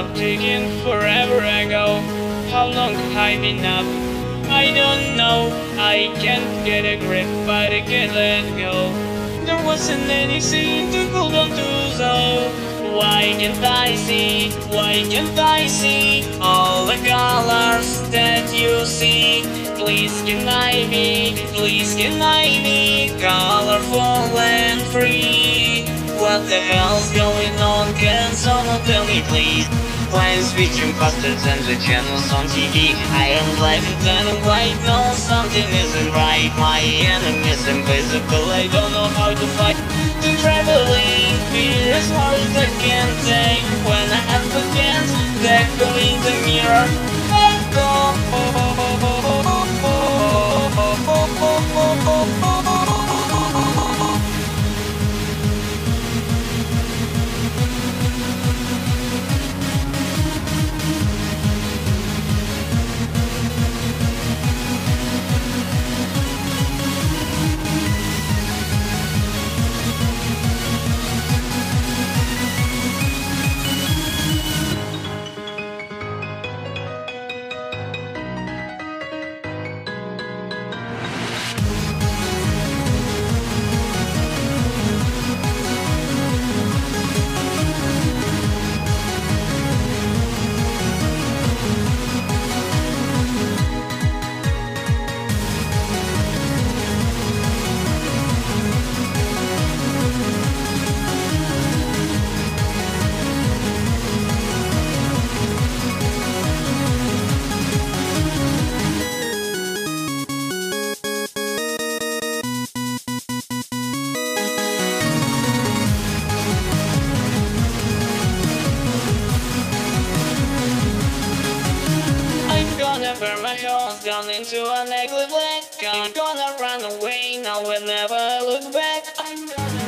taking forever ago. How long have I been up? I don't know. I can't get a grip, but I can't let go. There wasn't anything to hold on to, so why can't I see? Why can't I see all the colors that you see? Please can I be? Please can I be colorful and free? What the hell's going on? Can someone tell me please? Why is switching faster than the channels on TV? I am blind and white, no, something isn't right. My enemy's invisible, I don't know how to fight. The traveling fear is hard as I can take. When I have the chance, that go in the mirror. Let burn my horse down into an ugly black. I'm gonna run away, now we'll never look back. I'm gonna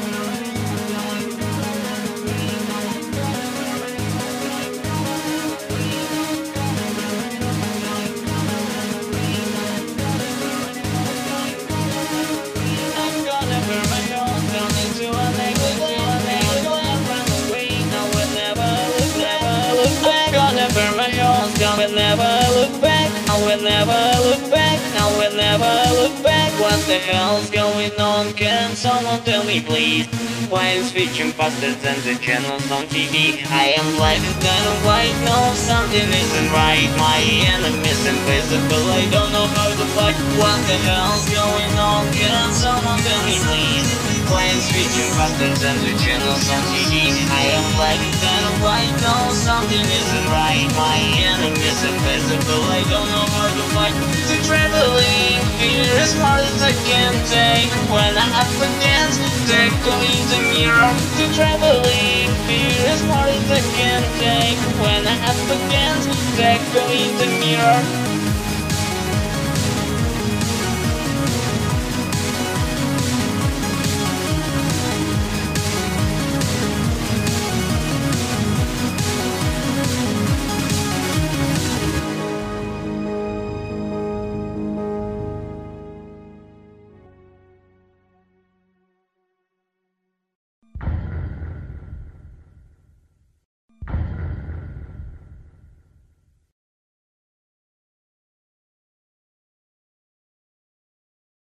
burn my horse down into an ugly black. Run away, now we'll never look back. Gonna burn my horse down, we'll never look back. I will never look back, I will never look back. What the hell's going on? Can someone tell me please? Why is switching faster than the channels on TV? I am black and white, no, something isn't right. My enemy's invisible, I don't know how to fight. What the hell's going on? Can someone tell me please? Why is switching faster than the channels on TV? I am black and white, no, something isn't right. My enemy's invisible, I don't know how to fight. The traveling fear as hard as I can take. When I have a dance, take away the mirror. The traveling fear as hard as I can take. When I have a dance, take away the mirror.